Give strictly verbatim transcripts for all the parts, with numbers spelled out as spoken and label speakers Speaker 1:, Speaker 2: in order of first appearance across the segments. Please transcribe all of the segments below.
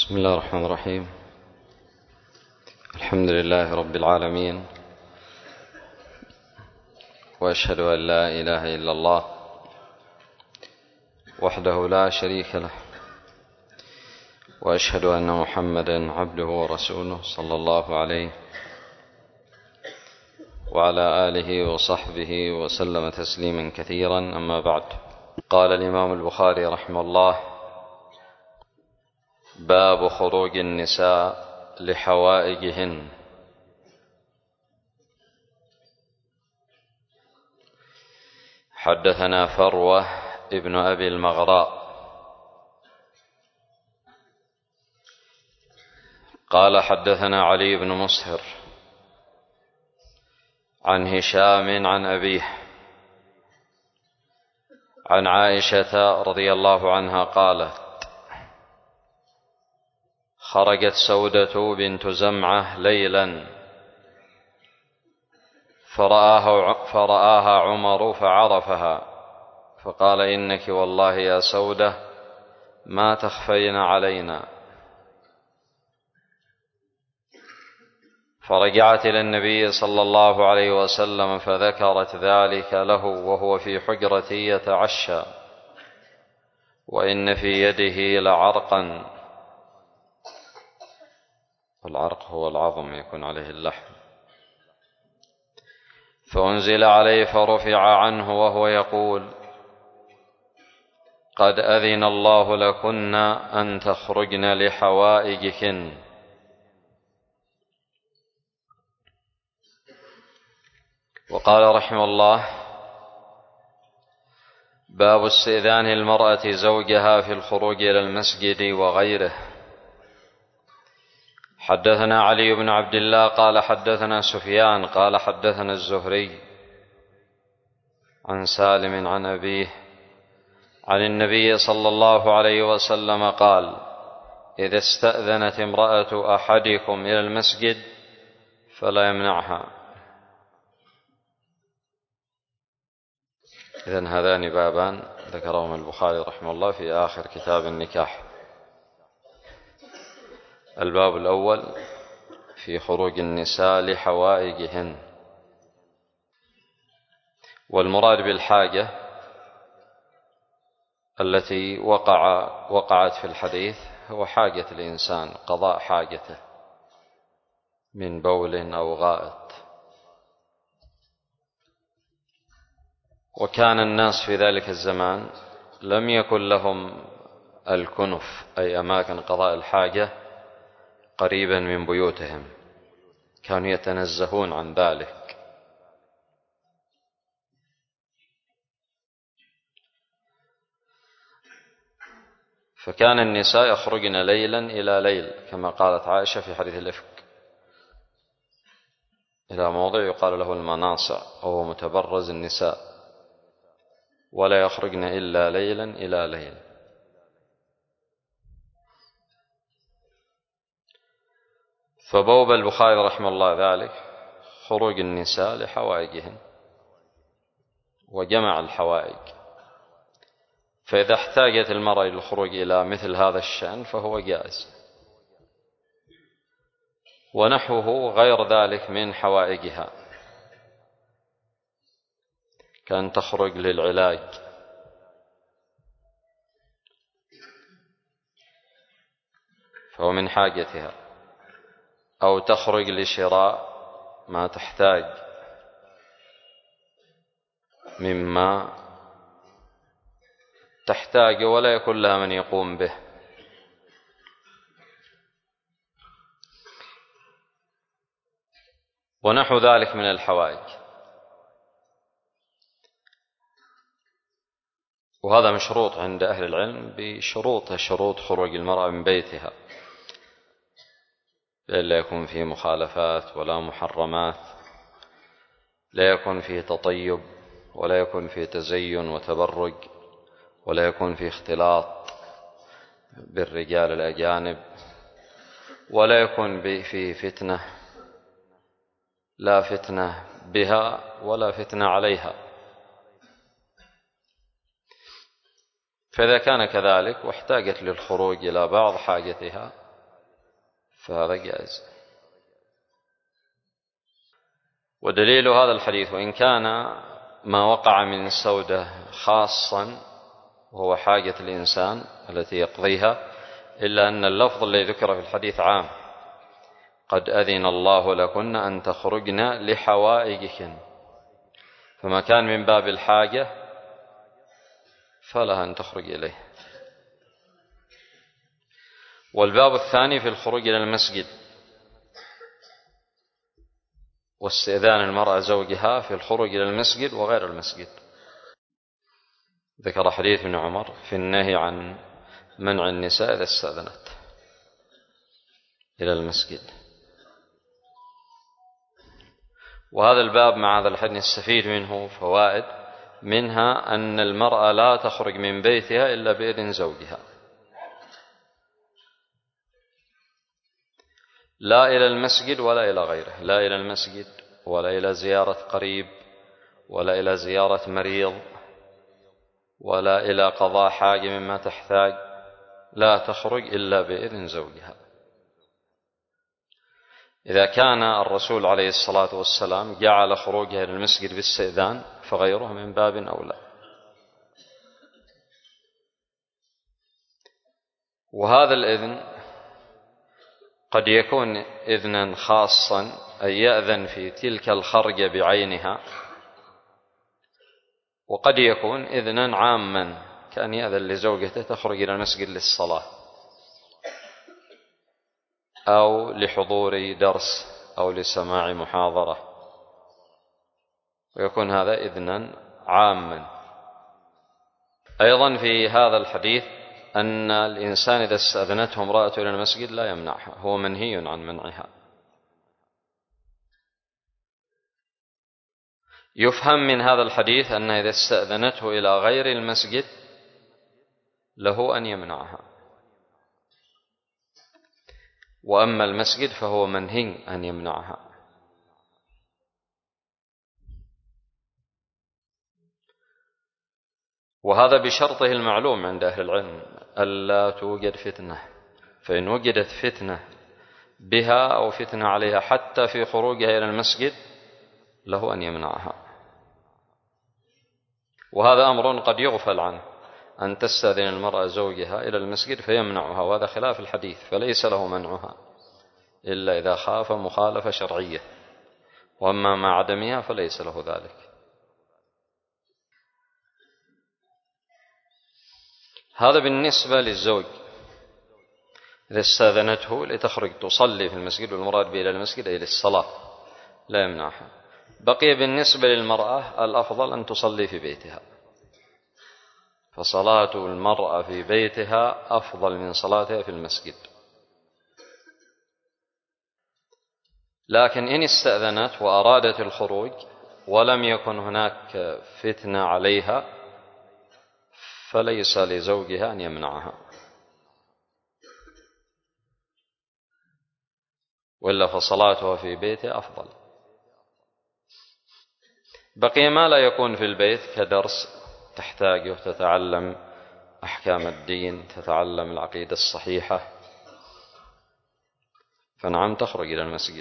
Speaker 1: بسم الله الرحمن الرحيم. الحمد لله رب العالمين، وأشهد أن لا إله إلا الله وحده لا شريك له، وأشهد أن محمدا عبده ورسوله صلى الله عليه وعلى آله وصحبه وسلم تسليما كثيرا. أما بعد، قال الإمام البخاري رحمه الله: باب خروج النساء لحوائجهن. حدثنا فروة ابن أبي المغراء قال حدثنا علي بن مسهر عن هشام عن أبيه عن عائشة رضي الله عنها قالت: خرجت سودة بنت زمعة ليلا فرآها, فرآها عمر فعرفها، فقال: إنك والله يا سودة ما تخفين علينا. فرجعت إلى النبي صلى الله عليه وسلم فذكرت ذلك له وهو في حجرتي يتعشى، وإن في يده لعرقا، العرق هو العظم يكون عليه اللحم، فأنزل عليه فرفع عنه وهو يقول: قد أذن الله لكن أن تخرجن لحوائجكن. وقال رحمه الله: باب استئذان المرأة زوجها في الخروج إلى المسجد وغيره. حدثنا علي بن عبد الله قال حدثنا سفيان قال حدثنا الزهري عن سالم عن أبيه عن النبي صلى الله عليه وسلم قال: إذا استأذنت امرأة أحدكم إلى المسجد فلا يمنعها. إذن هذان بابان ذكرهما البخاري رحمه الله في آخر كتاب النكاح. الباب الأول في خروج النساء لحوائجهن، والمراد بالحاجة التي وقع وقعت في الحديث هو حاجة الإنسان، قضاء حاجته من بول أو غائط. وكان الناس في ذلك الزمان لم يكن لهم الكنف، أي أماكن قضاء الحاجة، قريبا من بيوتهم، كانوا يتنزهون عن ذلك. فكان النساء يخرجن ليلا إلى ليل، كما قالت عائشة في حديث الإفك، إلى موضع يقال له المناصع، وهو متبرز النساء، ولا يخرجن إلا ليلا إلى ليل. فبوب البخاري رحمه الله ذلك خروج النساء لحوائجهن، وجمع الحوائج. فإذا احتاجت المرأة للخروج إلى مثل هذا الشأن فهو جائز، ونحوه غير ذلك من حوائجها، كان تخرج للعلاج، فهو من حاجتها، أو تخرج لشراء ما تحتاج مما تحتاج ولا يكون لها من يقوم به. ونحو ذلك من الحوائج. وهذا مشروط عند أهل العلم بشروط شروط خروج المرأة من بيتها، لا يكون فيه مخالفات ولا محرمات، لا يكون فيه تطيب، ولا يكون فيه تزين وتبرج، ولا يكون فيه اختلاط بالرجال الأجانب، ولا يكون فيه فتنة، لا فتنة بها ولا فتنة عليها. فإذا كان كذلك واحتاجت للخروج إلى بعض حاجتها فهذا جائز. ودليل هذا الحديث وإن كان ما وقع من سودة خاصا وهو حاجة الإنسان التي يقضيها، إلا أن اللفظ الذي ذكر في الحديث عام: قد أذن الله لكن أن تخرجن لحوائجكن، فما كان من باب الحاجة فلها أن تخرج إليه. والباب الثاني في الخروج إلى المسجد واستئذان المرأة زوجها في الخروج إلى المسجد وغير المسجد. ذكر حديث ابن عمر في النهي عن منع النساء إذا استأذنت إلى المسجد. وهذا الباب مع هذا الحديث نستفيد منه فوائد، منها أن المرأة لا تخرج من بيتها إلا بإذن زوجها، لا إلى المسجد ولا إلى غيره، لا إلى المسجد ولا إلى زيارة قريب ولا إلى زيارة مريض ولا إلى قضاء حاجة مما تحتاج، لا تخرج إلا بإذن زوجها. إذا كان الرسول عليه الصلاة والسلام جعل خروجها إلى المسجد باستئذان فغيره من باب أولى. وهذا الإذن قد يكون إذنا خاصا، أي يأذن في تلك الخرجة بعينها، وقد يكون إذنا عاما كأن يأذن لزوجته تخرج إلى المسجد للصلاة أو لحضور درس أو لسماع محاضرة، ويكون هذا إذنا عاما. أيضا في هذا الحديث أن الإنسان إذا استأذنته امرأته إلى المسجد لا يمنعها، هو منهي عن منعها. يفهم من هذا الحديث أن إذا استأذنته إلى غير المسجد له أن يمنعها، وأما المسجد فهو منهي أن يمنعها. وهذا بشرطه المعلوم عند أهل العلم ألا توجد فتنة، فإن وجدت فتنة بها أو فتنة عليها حتى في خروجها إلى المسجد له أن يمنعها. وهذا أمر قد يغفل عنه، أن تستأذن المرأة زوجها إلى المسجد فيمنعها، وهذا خلاف الحديث، فليس له منعها إلا إذا خاف مخالفة شرعية، وأما مع عدمها فليس له ذلك. هذا بالنسبة للزوج إذا استأذنته لتخرج تصلي في المسجد، والمراد به إلى المسجد أي للصلاة لا يمنعها. بقي بالنسبة للمرأة الأفضل أن تصلي في بيتها، فصلاة المرأة في بيتها أفضل من صلاتها في المسجد. لكن إن استأذنت وأرادت الخروج ولم يكن هناك فتنة عليها فليس لزوجها أن يمنعها، وإلا فصلاتها في بيته أفضل. بقي ما لا يكون في البيت كدرس تحتاجه، تتعلم أحكام الدين، تتعلم العقيدة الصحيحة، فنعم تخرج إلى المسجد.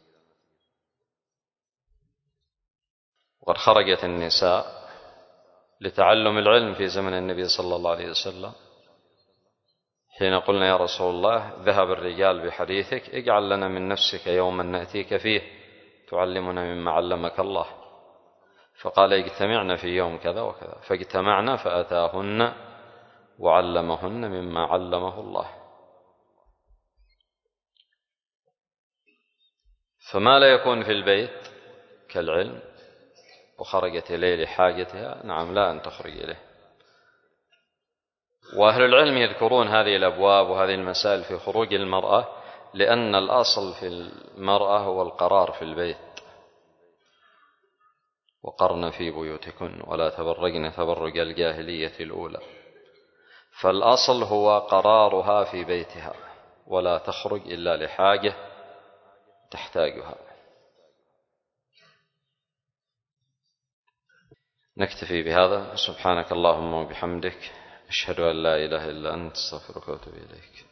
Speaker 1: وقد خرجت النساء لتعلم العلم في زمن النبي صلى الله عليه وسلم، حين قلنا يا رسول الله ذهب الرجال بحديثك، اجعل لنا من نفسك يوما نأتيك فيه تعلمنا مما علمك الله، فقال اجتمعنا في يوم كذا وكذا، فاجتمعنا فأتاهن وعلمهن مما علمه الله. فما لا يكون في البيت كالعلم وخرجت إليه لحاجتها نعم لا أن تخرج إليه. وأهل العلم يذكرون هذه الأبواب وهذه المسائل في خروج المرأة، لأن الأصل في المرأة هو القرار في البيت، وقرن في بيوتكن ولا تبرجن تبرج الجاهلية الأولى، فالأصل هو قرارها في بيتها ولا تخرج إلا لحاجة تحتاجها. نكتفي بهذا. سبحانك اللهم وبحمدك، أشهد أن لا إله إلا أنت، استغفرك وأتوب إليك.